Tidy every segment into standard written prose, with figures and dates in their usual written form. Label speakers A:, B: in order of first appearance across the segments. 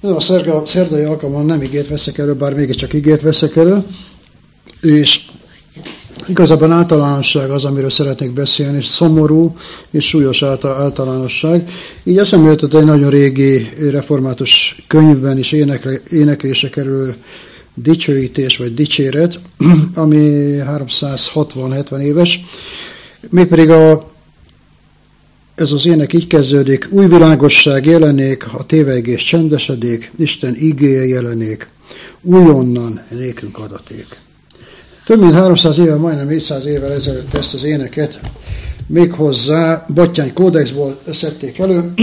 A: Ezen a szerdai alkalommal nem igét veszek elő, bár mégiscsak igét veszek elő, és igazából általánosság az, amiről szeretnék beszélni, szomorú és súlyos általánosság. Így eszembe jutott egy nagyon régi református könyvben is éneklése kerül dicsőítés vagy dicséret, ami 360-70 éves. Mégpedig ez az ének így kezdődik: új világosság jelenék, a tévegés csendesedik, Isten igéje jelenék, újonnan nékünk adaték. Több mint 300 éve, majdnem 400 évvel ezelőtt ezt az éneket méghozzá Batthyány kódexból szedték elő.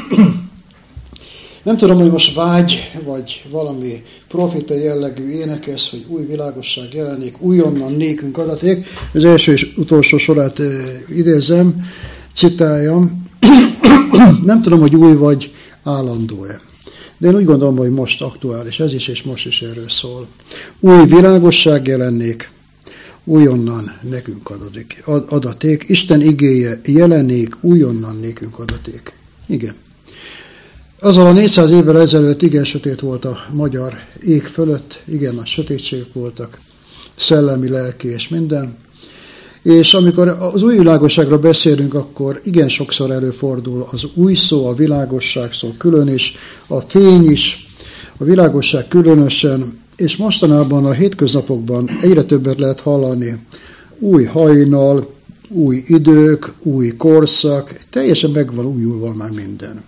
A: Nem tudom, hogy most vágy, vagy valami profita jellegű ének ez, hogy új világosság jelenik, újonnan nékünk adaték. Az első és utolsó sorát idézem, citáljam. Nem tudom, hogy új vagy állandó-e. De én úgy gondolom, hogy most aktuális ez is, és most is erről szól. Új világosság jelenik, újonnan nekünk adaték. Isten igéje jelenik, újonnan nékünk adaték. Igen. Azzal a 400 évvel ezelőtt igen sötét volt a magyar ég fölött, igen nagy sötétségek voltak, szellemi, lelki és minden. És amikor az új világosságról beszélünk, akkor igen sokszor előfordul az új szó, a világosság szó külön is, a fény is, a világosság különösen, és mostanában a hétköznapokban egyre többet lehet hallani. Új hajnal, új idők, új korszak, teljesen megvan újulva már minden.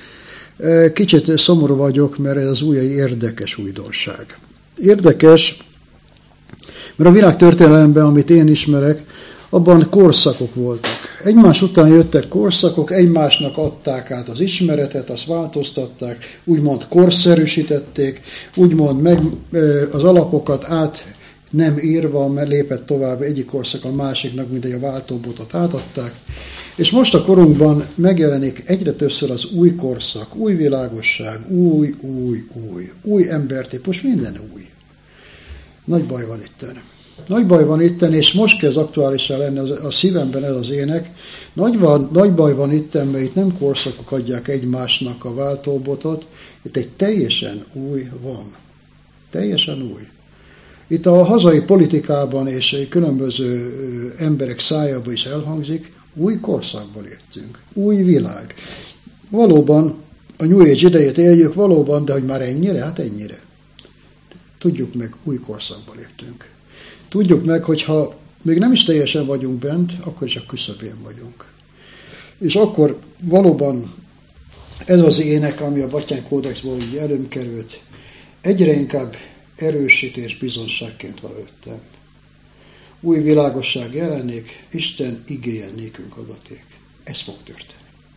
A: Kicsit szomorú vagyok, mert ez az új érdekes újdonság. Érdekes, mert a világtörténelemben, amit én ismerek, abban korszakok voltak. Egymás után jöttek korszakok, egymásnak adták át az ismeretet, azt változtatták, úgymond korszerűsítették, úgymond az alapokat át nem írva, mert lépett tovább egyik korszak a másiknak, mint egy váltóbotot átadták. És most a korunkban megjelenik egyre többször az új korszak, új világosság, új embertípus, minden új. Nagy baj van itten. Nagy baj van itten, és most kezd aktuálisá lenni a szívemben ez az ének. Nagy baj van itten, mert itt nem korszakok adják egymásnak a váltóbotot, itt egy teljesen új van. Teljesen új. Itt a hazai politikában és különböző emberek szájába is elhangzik, új korszakba léptünk, új világ. Valóban a New Age idejét éljük, valóban, de hogy már ennyire? Hát ennyire. Tudjuk meg, új korszakba léptünk. Tudjuk meg, hogyha még nem is teljesen vagyunk bent, akkor is a küszöbén vagyunk. És akkor valóban ez az ének, ami a Batthyány kódexból így előm került, egyre inkább erősítés bizonságként van előttem. Új világosság jelenik, Isten igéje nékünk adaték. Ez fog történni.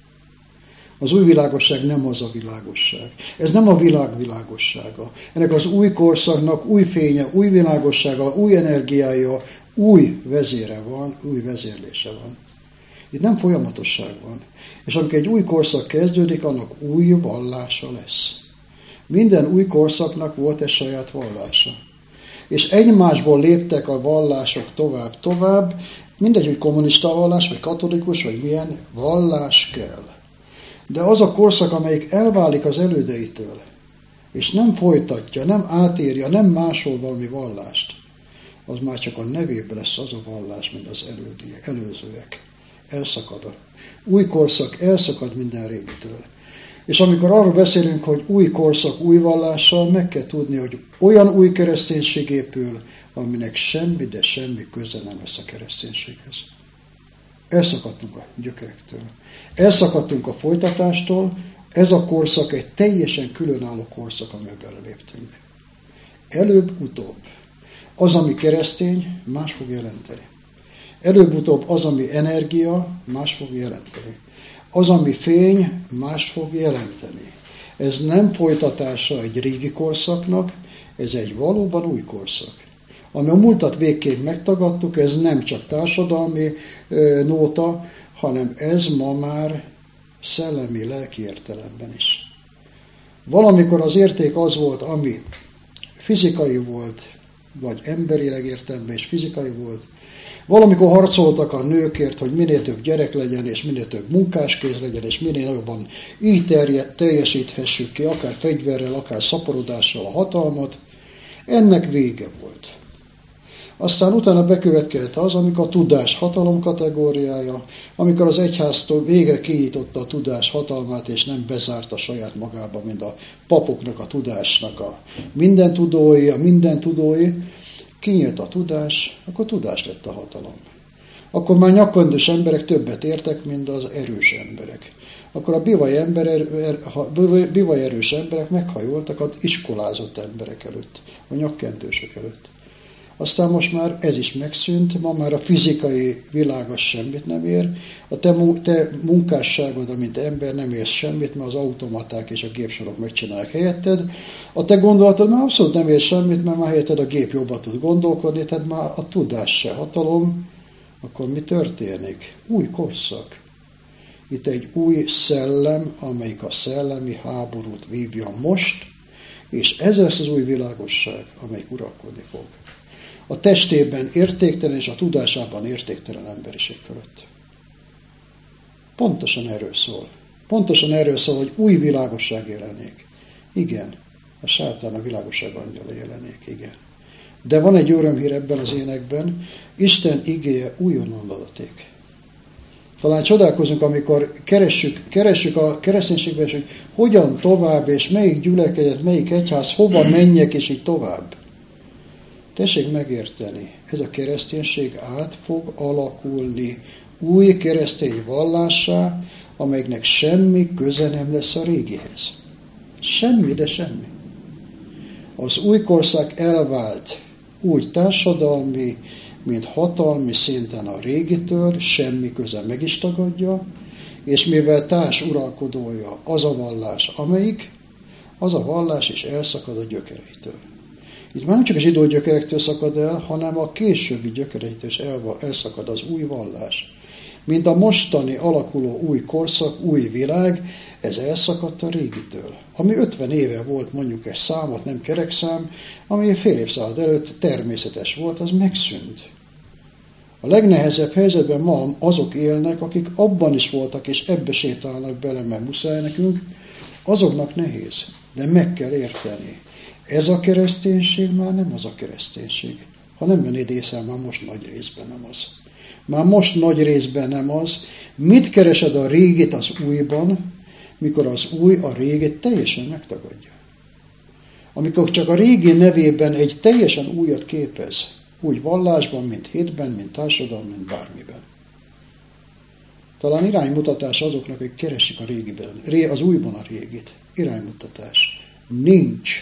A: Az új világosság nem az a világosság. Ez nem a világ világossága. Ennek az új korszaknak új fénye, új világossága, új energiája, új vezére van, új vezérlése van. Itt nem folyamatosság van. És amikor egy új korszak kezdődik, annak új vallása lesz. Minden új korszaknak volt egy saját vallása. És egymásból léptek a vallások tovább, mindegy, hogy kommunista vallás, vagy katolikus, vagy milyen vallás kell. De az a korszak, amelyik elválik az elődeitől, és nem folytatja, nem átírja, nem másol valami vallást, az már csak a nevében lesz az a vallás, mint az előzőek. Elszakad. Új korszak elszakad minden régitől. És amikor arról beszélünk, hogy új korszak, új vallással, meg kell tudni, hogy olyan új kereszténység épül, aminek semmi, de semmi köze nem lesz a kereszténységhez. Elszakadtunk a gyökerektől. Elszakadtunk a folytatástól, ez a korszak egy teljesen különálló korszak, amiben beleléptünk. Előbb-utóbb az, ami keresztény, más fog jelenteni. Előbb-utóbb az, ami energia, más fog jelenteni. Az, ami fény, más fog jelenteni. Ez nem folytatása egy régi korszaknak, ez egy valóban új korszak. Ami a múltat végképp megtagadtuk, ez nem csak társadalmi nóta, hanem ez ma már szellemi, lelki értelemben is. Valamikor az érték az volt, ami fizikai volt, vagy emberileg értelemben is fizikai volt, Valamikor harcoltak a nőkért, hogy minél több gyerek legyen, és minél több munkáskéz legyen, és minél jobban így teljesíthessük ki, akár fegyverrel, akár szaporodással a hatalmat. Ennek vége volt. Aztán utána bekövetkezett az, amikor a tudás hatalom kategóriája, amikor az egyháztól végre kinyitotta a tudás hatalmát, és nem bezárta saját magába, mint a papoknak, a tudásnak a mindentudói, kinyílt a tudás, akkor tudás lett a hatalom. Akkor már nyakkendős emberek többet értek, mint az erős emberek. Akkor a bivaj erős emberek meghajoltak az iskolázott emberek előtt, a nyakkendősök előtt. Aztán most már ez is megszűnt, ma már a fizikai világ az semmit nem ér, a te munkásságod, mint ember nem érsz semmit, mert az automaták és a gépsorok megcsinálják helyetted. A te gondolatod már abszolút nem ér semmit, mert már helyetted a gép jobban tud gondolkodni, tehát már a tudás se hatalom. Akkor mi történik? Új korszak. Itt egy új szellem, amelyik a szellemi háborút vívja most, és ez lesz az új világosság, amelyik uralkodni fog. A testében értéktelen és a tudásában értéktelen emberiség fölött. Pontosan erről szól. Pontosan erről szól, hogy új világosság jelenik. Igen, a sátán a világosság angyala jelenik, igen. De van egy örömhír ebben az énekben, Isten igéje újonnan adaték. Talán csodálkozunk, amikor keressük a kereszténységben, hogy hogyan tovább, és melyik gyülekezet, melyik egyház, hova menjek, és így tovább. Tessék megérteni, ez a kereszténység át fog alakulni új keresztény vallássá, amelynek semmi köze nem lesz a régihez. Semmi, de semmi. Az új korszak elvált úgy társadalmi, mint hatalmi szinten a régitől, semmi köze meg is tagadja, és mivel társ uralkodója az a vallás, amelyik, az a vallás is elszakad a gyökereitől. Itt már nem csak a zsidó gyökerektől szakad el, hanem a későbbi gyökereitől is elszakad az új vallás. Mint a mostani alakuló új korszak, új világ, ez elszakadt a régitől. Ami 50 éve volt mondjuk egy számot, nem kerekszám, ami fél évszázad előtt természetes volt, az megszűnt. A legnehezebb helyzetben ma azok élnek, akik abban is voltak, és ebbe sétálnak bele, mert muszáj nekünk, azoknak nehéz, de meg kell érteni. Ez a kereszténység már nem az a kereszténység. Ha nem vennéd észre, már most nagy részben nem az. Már most nagy részben nem az. Mit keresed a régit az újban, mikor az új a régit teljesen megtagadja? Amikor csak a régi nevében egy teljesen újat képez, úgy vallásban, mint hitben, mint társadalomban, mint bármiben. Talán iránymutatás azoknak, akik keresik a régiben, az újban a régit. Iránymutatás. Nincs.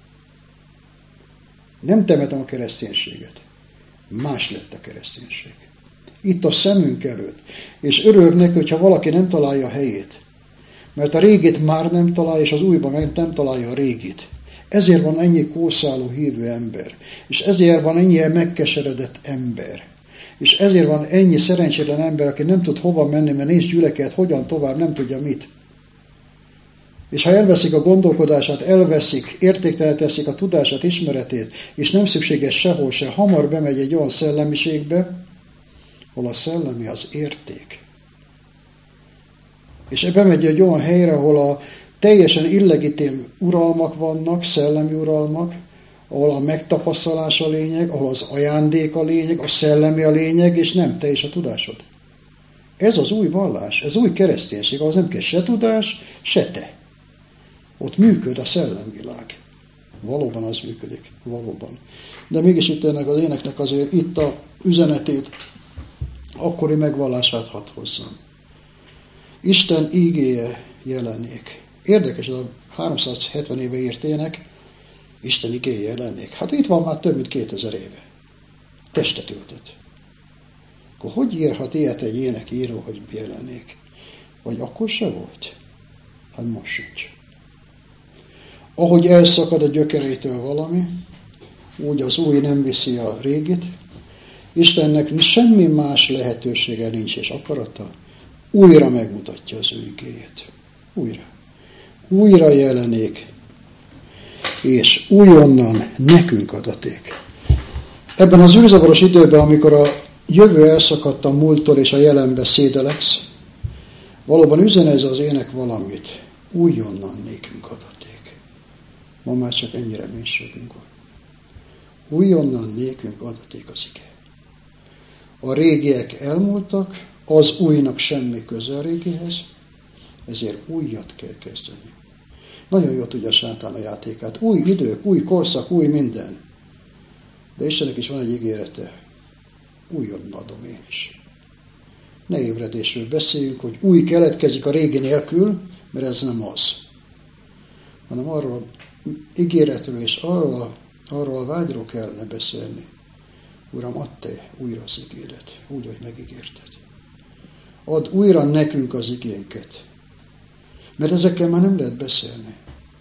A: Nem temetem a kereszténységet. Más lett a kereszténység. Itt a szemünk előtt. És örülök neki, hogyha valaki nem találja a helyét. Mert a régit már nem találja, és az újban meg nem találja a régit. Ezért van ennyi kószáló hívő ember. És ezért van ennyi megkeseredett ember. És ezért van ennyi szerencsétlen ember, aki nem tud hova menni, mert nincs gyülekezet, hogyan tovább, nem tudja mit. És ha elveszik a gondolkodását, elveszik, értéktelen teszik a tudását, ismeretét, és nem szükséges sehol se, hamar bemegy egy olyan szellemiségbe, hol a szellemi az érték. És bemegy egy olyan helyre, ahol a teljesen illegitim uralmak vannak, szellemi uralmak, ahol a megtapasztalás a lényeg, ahol az ajándék a lényeg, a szellemi a lényeg, és nem te és a tudásod. Ez az új vallás, ez új kereszténység, ahhoz nem kell se tudás, se te. Ott működ a szellemvilág. Valóban az működik, valóban. De mégis itt ennek az éneknek azért itt a üzenetét, akkori megvallását hadd hozzam. Isten ígéje jelenik. Érdekes, ez a 370 éve írt ének, Isten igéje jelenik. Hát itt van már több mint 2000 éve. Testet öltött. Akkor hogy írhat ilyet egy énekíró, hogy jelenik? Vagy akkor se volt? Hát most sincs. Ahogy elszakad a gyökereitől valami, úgy az új nem viszi a régit, Istennek semmi más lehetősége nincs és akarata, újra megmutatja az ő igéjét. Újra. Újra jelenik, és újonnan nekünk adaték. Ebben az űrzavaros időben, amikor a jövő elszakadt a múlttól, és a jelenbe szédeleksz. Valóban üzen ez az ének valamit. Újonnan nékünk adaték. Ma már csak ennyi reménységünk van. Újonnan nékünk adaték az ige. A régiek elmúltak, az újnak semmi köze a régihez, ezért újat kell kezdeni. Nagyon jól tudja a sátán a játékát. Új idők, új korszak, új minden. De Istennek is van egy ígérete. Újonnan adom én is. Ne ébredésről beszéljünk, hogy új keletkezik a régi nélkül, mert ez nem az. Hanem arról az ígéretről és arról a vágyról kellene beszélni. Uram, add te újra az igédet, úgy, hogy megígérted. Add újra nekünk az igénket. Mert ezekkel már nem lehet beszélni.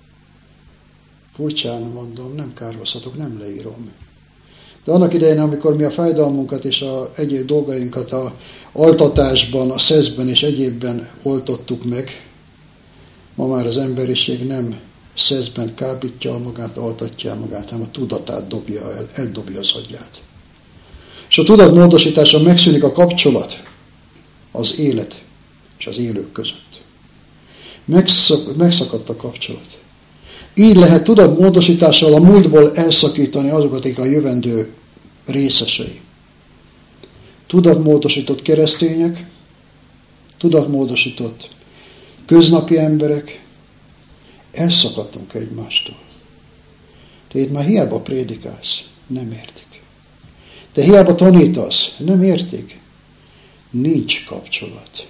A: Furcsán mondom, nem kárhozhatok, nem leírom. De annak idején, amikor mi a fájdalmunkat és a egyéb dolgainkat a altatásban, a szeszben és egyébben oltottuk meg, ma már az emberiség nem szeszben kábítja magát, altatja magát, hanem a tudatát dobja el, eldobja az agyát. És a tudatmódosítása megszűnik a kapcsolat az élet és az élők között. Megszakadt a kapcsolat. Így lehet tudatmódosítással a múltból elszakítani azokat, akik a jövendő részesei. Tudatmódosított keresztények, tudatmódosított köznapi emberek, elszakadtunk egymástól. Te itt már hiába prédikálsz, nem értik. Te hiába tanítasz, nem értik. Nincs kapcsolat.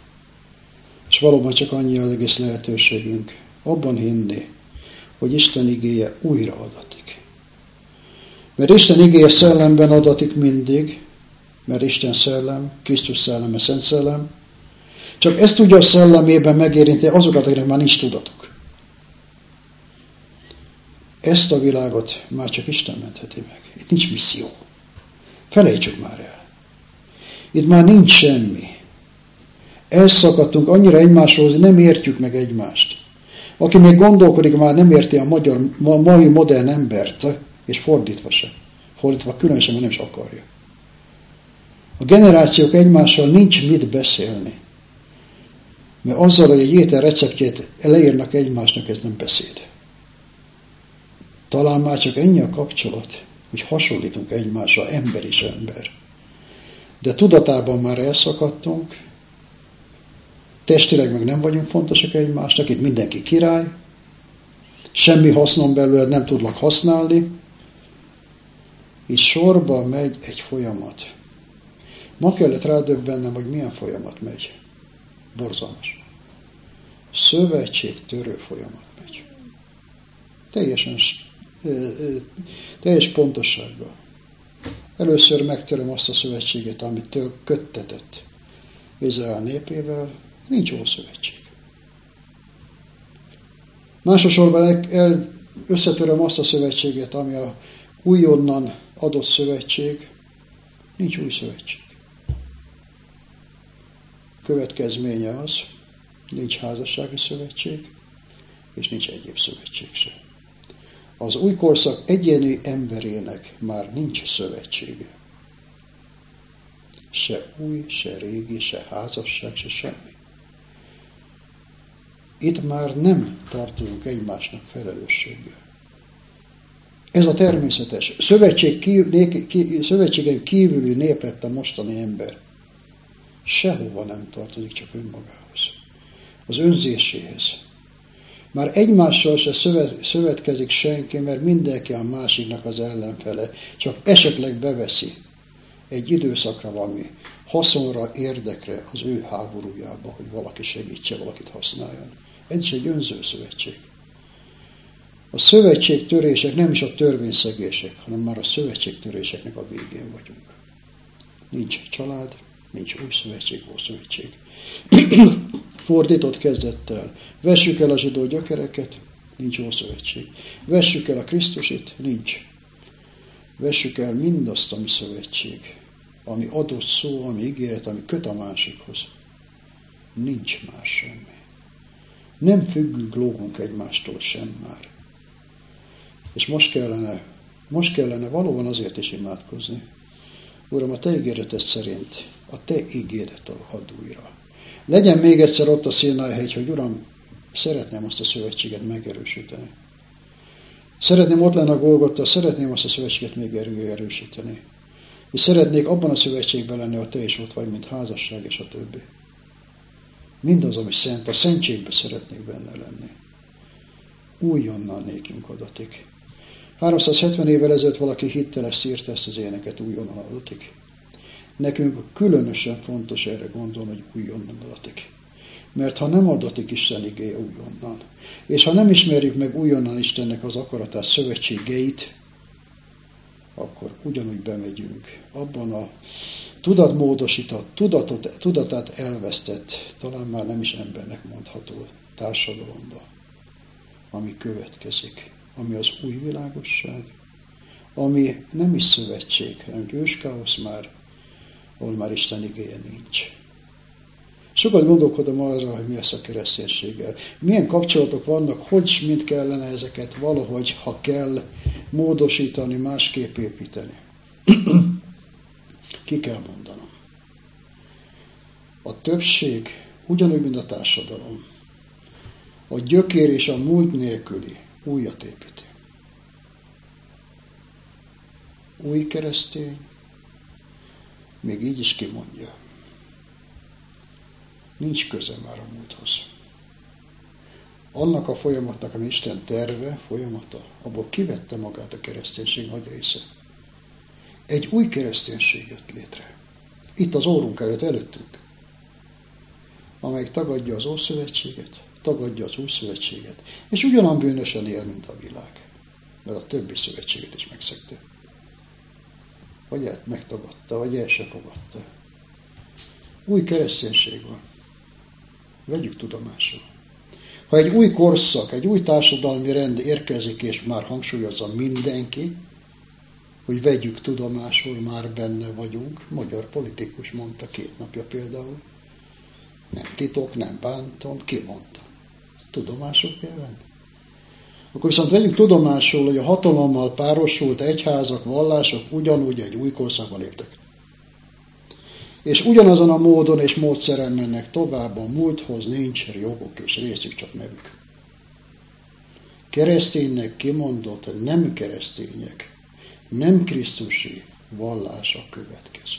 A: És valóban csak annyi az egész lehetőségünk abban hinni, hogy Isten igéje újra adatik. Mert Isten igéje szellemben adatik mindig, mert Isten szellem, Krisztus szelleme, Szent Szellem. Csak ezt tudja a szellemében megérinteni azokat, akiknek már nincs tudatuk. Ezt a világot már csak Isten mentheti meg. Itt nincs misszió. Felejtsük már el. Itt már nincs semmi. Elszakadtunk annyira egymásról, hogy nem értjük meg egymást. Aki még gondolkodik, már nem érti a mai modern embert, és fordítva se. Fordítva különösen, mert nem is akarja. A generációk egymással nincs mit beszélni. Mert azzal, hogy egy étel receptjét leírnak egymásnak, ez nem beszéd. Talán már csak ennyi a kapcsolat, hogy hasonlítunk egymásra, ember és ember. De tudatában már elszakadtunk, testileg meg nem vagyunk fontosak egymásnak, itt mindenki király, semmi hasznom belőle nem tudlak használni, és sorba megy egy folyamat. Ma kellett rádöbbennem, hogy milyen folyamat megy. Borzalmas. Szövetségtörő folyamat megy. Teljes pontossággal. Először megtöröm azt a szövetséget, amit köttetett Izrael népével, nincs ószövetség. Másosorban összetöröm azt a szövetséget, ami a újonnan adott szövetség, nincs új szövetség. Következménye az, nincs házassági szövetség, és nincs egyéb szövetség sem. Az új korszak egyéni emberének már nincs szövetsége. Se új, se régi, se házasság, se semmi. Itt már nem tartozunk egymásnak felelősséggel. Ez a természetes. Szövetségen kívüli nép lett a mostani ember. Sehova nem tartozik, csak önmagához. Az önzéséhez. Már egymással se szövetkezik senki, mert mindenki a másiknak az ellenfele. Csak esetleg beveszi egy időszakra valami haszonra, érdekre az ő háborújába, hogy valaki segítse, valakit használjon. Ez is egy önző szövetség. A szövetségtörések nem is a törvényszegések, hanem már a szövetségtöréseknek a végén vagyunk. Nincs család, nincs új szövetség, ószövetség. Fordított kezdettel. Vessük el a zsidó gyökereket, nincs ószövetség. Vessük el a Krisztusit, nincs. Vessük el mindazt, ami szövetség, ami adott szó, ami ígéret, ami köt a másikhoz. Nincs már semmi. Nem függünk, lógunk egymástól sem már. És most kellene valóban azért is imádkozni, Uram, a Te ígéreted szerint a Te ígéret ad újra. Legyen még egyszer ott a Színáj-hegy, hogy Uram, szeretném azt a szövetséget megerősíteni. Szeretném ott lenni a Golgotta, szeretném azt a szövetséget még erősíteni. És szeretnék abban a szövetségben lenni, a Te is ott vagy, mint házasság és a többi. Mindaz, ami szent, a szentségben szeretnék benne lenni. Újonnan nékünk adatik. 370 évvel ezelőtt valaki hitteles írta ezt az éneket, újonnan adatik. Nekünk különösen fontos erre gondolni, hogy újonnan adatik. Mert ha nem adatik Isten igéje újonnan, és ha nem ismerjük meg újonnan Istennek az akaratát, szövetségeit, akkor ugyanúgy bemegyünk abban a tudatmódosított, tudatát elvesztett, talán már nem is embernek mondható társadalomba, ami következik, ami az új világosság, ami nem is szövetség, hanem őskáosz már, ahol már Isten igéje nincs. Sokat gondolkodom arra, hogy mi lesz a kereszténységgel. Milyen kapcsolatok vannak, hogy mind kellene ezeket valahogy, ha kell, módosítani, másképp építeni. Ki kell mondanom. A többség ugyanúgy, mint a társadalom. A gyökér és a múlt nélküli újat építi. Új keresztény még így is kimondja. Nincs köze már a múlthoz. Annak a folyamatnak, ami Isten terve, folyamata, abból kivette magát a kereszténység nagy része. Egy új kereszténység jött létre. Itt az órunk előttünk. Amelyik tagadja az Ószövetséget, tagadja az Új Szövetséget, és ugyanolyan bűnösen él, mint a világ. Mert a többi szövetséget is megszegte. Vagy megtagadta, vagy el se fogadta. Új kereszténység van. Vegyük tudomásul. Ha egy új korszak, egy új társadalmi rend érkezik, és már hangsúlyozza mindenki, hogy vegyük tudomásul, már benne vagyunk, magyar politikus mondta 2 napja például, nem titok, nem bántom, ki mondta? Tudomásul kell venni. Akkor viszont vegyük tudomásul, hogy a hatalommal párosult egyházak, vallások ugyanúgy egy új korszakba léptek. És ugyanazon a módon és módszeren mennek tovább, a múlthoz nincs jogok és részük, csak nevük. Kereszténynek kimondott, nem keresztények, nem krisztusi vallás a következő.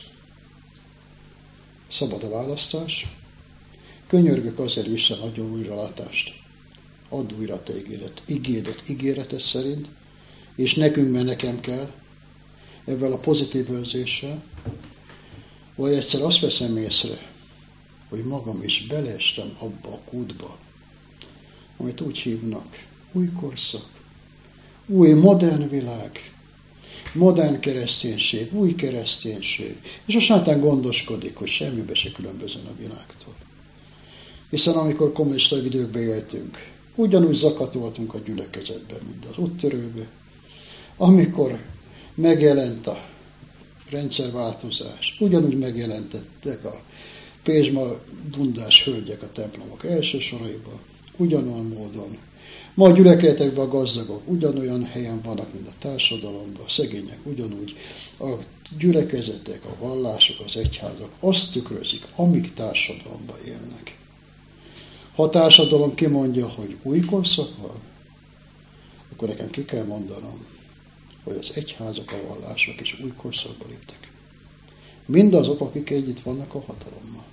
A: Szabad a választás. Könyörgök azért, Isten adjon újralátást. Add újra te ígéretes szerint, és nekünk, mert nekem kell, ezzel a pozitív önzéssel, vagy egyszer azt veszem észre, hogy magam is beleestem abba a kútba, amit úgy hívnak, új korszak, új modern világ, modern kereszténység, új kereszténység, és a sátán gondoskodik, hogy semmibe se különbözön a világtól. Hiszen amikor kommunista időkbe éltünk, ugyanúgy zakatoltunk a gyülekezetben, mint az úttörőbe, amikor megjelent a rendszerváltozás, ugyanúgy megjelentettek a pézsma bundás hölgyek a templomok első soraiban, ugyanolyan módon. Ma a gyülekezetekben a gazdagok ugyanolyan helyen vannak, mint a társadalomban, a szegények ugyanúgy. A gyülekezetek, a vallások, az egyházak azt tükrözik, amíg társadalomban élnek. Ha a társadalom kimondja, hogy új korszak van, akkor nekem ki kell mondanom, hogy az egyházak, a vallások is új korszakba léptek. Mindazok, akik együtt vannak a hatalommal.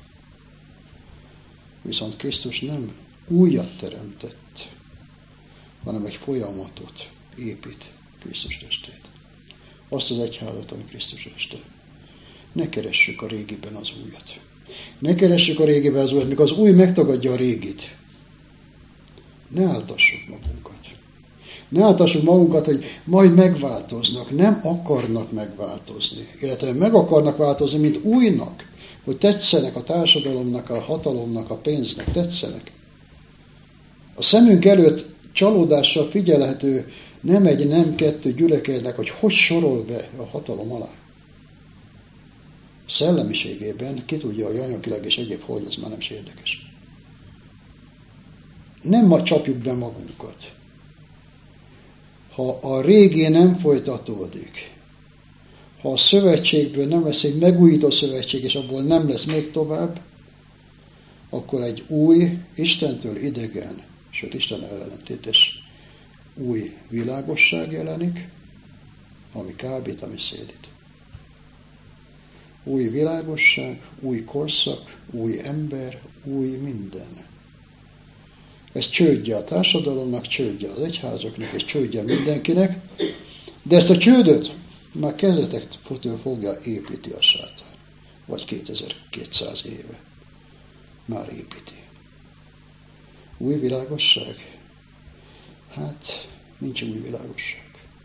A: Viszont Krisztus nem újat teremtett, hanem egy folyamatot épít Krisztus testét. Azt az egyházat, ami Krisztus teste. Ne keressük a régiben az újat. Ne keressük a régiben az újat, mikor az új megtagadja a régit. Ne áltassuk magunkat. Ne áltassuk magunkat, hogy majd megváltoznak. Nem akarnak megváltozni. Illetve meg akarnak változni, mint újnak. Hogy tetszenek a társadalomnak, a hatalomnak, a pénznek. Tetszenek. A szemünk előtt csalódással figyelhető nem egy, nem kettő gyülekeznek, hogy sorol be a hatalom alá. Szellemiségében ki tudja, hogy anyagilag és egyéb, hogy ez már nem is érdekes. Nem ma csapjuk be magunkat. Ha a régi nem folytatódik, Ha a szövetségből nem lesz egy megújító szövetség, és abból nem lesz még tovább, akkor egy új, Istentől idegen, sőt Isten ellentétes új világosság jelenik, ami kábít, ami szédít. Új világosság, új korszak, új ember, új minden. Ez csődje a társadalomnak, csődje az egyházaknak, és csődje mindenkinek, de ezt a csődöt már kezdetektől fogja építi a sátán, vagy 2200 éve. Már építi. Új világosság? Hát, nincs új világosság.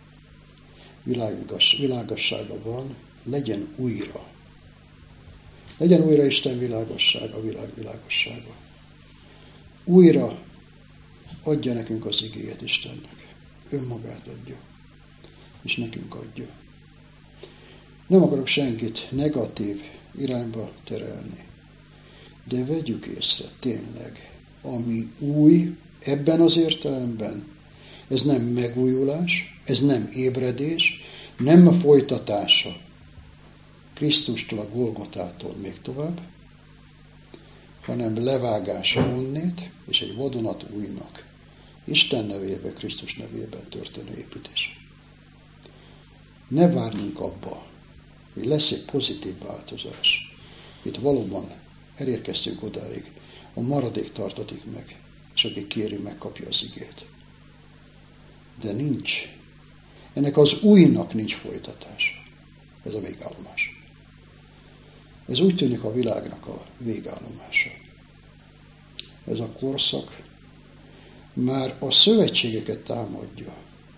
A: Világossága van, legyen újra. Legyen újra Isten világossága, a világ világossága. Újra adja nekünk az igéjét Istennek. Önmagát adja. És nekünk adja. Nem akarok senkit negatív irányba terelni. De vegyük észre tényleg, ami új ebben az értelemben, ez nem megújulás, ez nem ébredés, nem a folytatása Krisztustól, a Golgotától még tovább, hanem levágása onnét, és egy vadonatújnak, Isten nevében, Krisztus nevében történő építés. Ne várjunk abba, hogy lesz egy pozitív változás. Itt valóban elérkeztünk odáig, a maradék tartatik meg, és aki kéri, megkapja az igét. De nincs. Ennek az újnak nincs folytatása. Ez a végállomás. Ez úgy tűnik a világnak a végállomása. Ez a korszak már a szövetségeket támadja.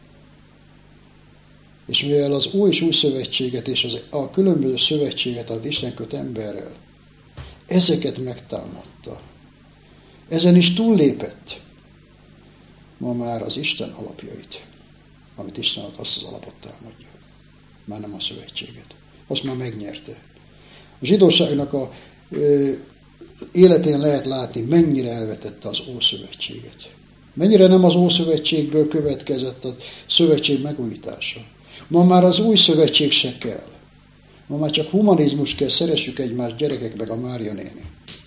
A: És mivel az új és új szövetséget és a különböző szövetséget, amit Isten köt emberrel, ezeket megtámadta. Ezen is túllépett. Ma már az Isten alapjait, amit Isten ad, azt az alapot támadja. Már nem a szövetséget. Azt már megnyerte. A zsidóságnak a életén lehet látni, mennyire elvetette az Ószövetséget. Mennyire nem az Ószövetségből következett a szövetség megújítása. Ma már az új szövetség se kell. Ma már csak humanizmus kell, szeressük egymást, gyerekek meg a Mária néni.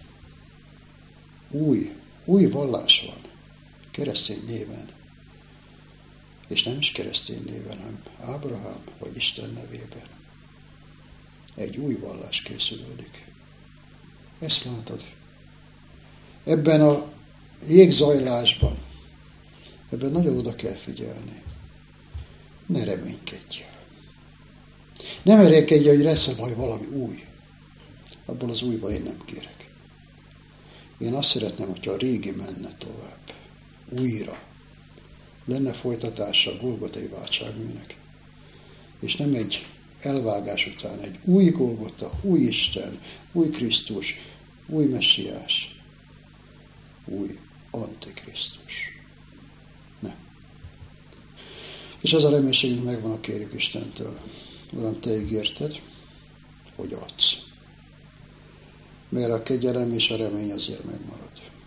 A: Új vallás van. Keresztény néven. És nem is keresztény néven, hanem Ábrahám vagy Isten nevében. Egy új vallás készülődik. Ezt látod. Ebben a jégzajlásban, ebben nagyon oda kell figyelni. Ne reménykedj. Nem reménykedj, hogy lesz majd valami új. Abból az újba én nem kérek. Én azt szeretném, hogyha a régi menne tovább. Újra. Lenne folytatása a Golgotai váltságműnek. És nem egy elvágás után egy új Golgota, új Isten, új Krisztus, új Messiás, új Antikrisztus. Nem. És ez a reménységünk megvan, a kérjük Istentől. Uram, Te ígérted, hogy adsz. Mert a kegyelem és a remény azért megmarad.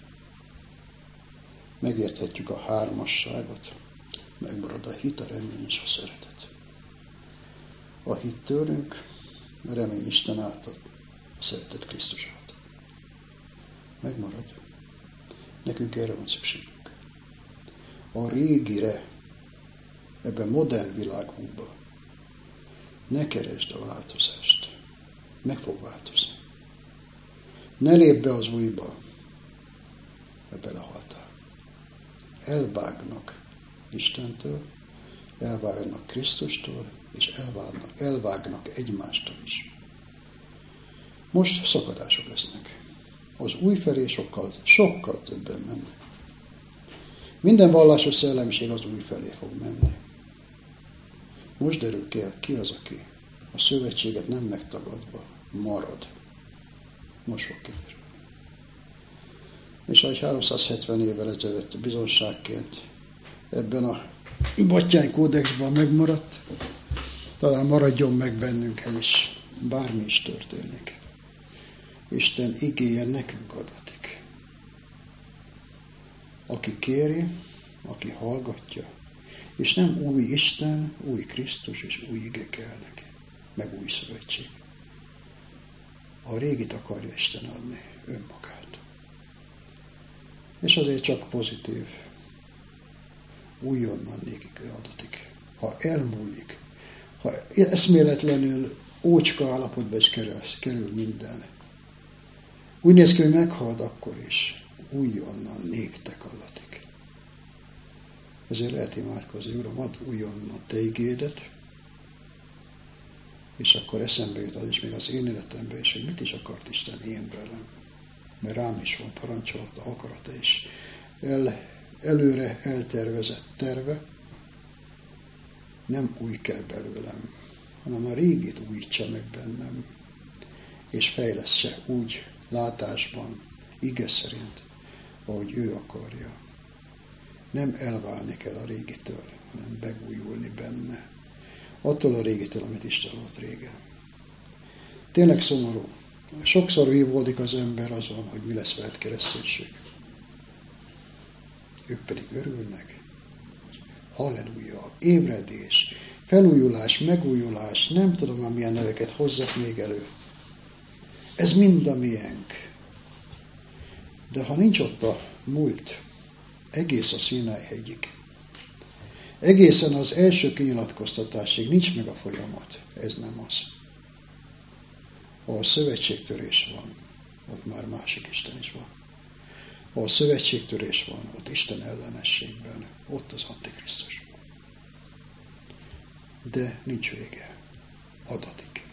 A: Megérthetjük a hármasságot, megmarad a hit, a remény és a szeretet. A hit tőlünk, a remény Isten által, a szeretet Krisztus által. Megmarad. Nekünk erre van szükségünk. A régire, ebben modern világunkban ne keresd a változást. Meg fog változni. Ne lépj be az újba, mert belehaltál. Elvágnak Istentől, elvágnak Krisztustól, és elvágnak egymástól is. Most szakadások lesznek. Az új felé sokkal többen mennek. Minden vallásos szellemiség az új felé fog menni. Most derül ki az, aki a szövetséget nem megtagadva marad. Most fog kiderülni. És ahogy 370 évvel ezelőtt bizonságként ebben a Batthyány kódexben megmaradt, talán maradjon meg bennünk is, bármi is történik. Isten igéje nekünk adatik. Aki kéri, aki hallgatja, és nem új Isten, új Krisztus és új ige kell neki. meg új szövetség. A régit akarja Isten adni, önmagát. És azért csak pozitív, újonnan nékik ő adatik. Ha elmúlik, ha eszméletlenül ócska állapotba is kerül minden, úgy néz ki, hogy meghalt akkor is, újonnan néktek adatik. Ezért lehet imádkozni, Uram, add újonnan te igédet, és akkor eszembe jut az is még az én életemben is, hogy mit is akart Isten én velem. Mert rám is van parancsolata, akarata is. Előre eltervezett terve, nem új kell belőlem, hanem a régit újítsa meg bennem, és fejlessze úgy látásban, ige szerint, ahogy ő akarja. Nem elválni kell a régitől, hanem megújulni benne. Attól a régitől, amit Isten volt régen. Tényleg szomorú. Sokszor vívódik az ember azon, hogy mi lesz veled kereszténység. Ők pedig örülnek. Halleluja, ébredés, felújulás, megújulás, nem tudom már milyen neveket hozzak még elő. Ez mind a miénk. De ha nincs ott a múlt, egész a Színály-hegyig, egészen az első kinyilatkoztatásig nincs meg a folyamat. Ez nem az. Ahol szövetségtörés van, ott már másik Isten is van. Ahol szövetségtörés van, ott Isten ellenességben, ott az Antikrisztus. De nincs vége. Adatik.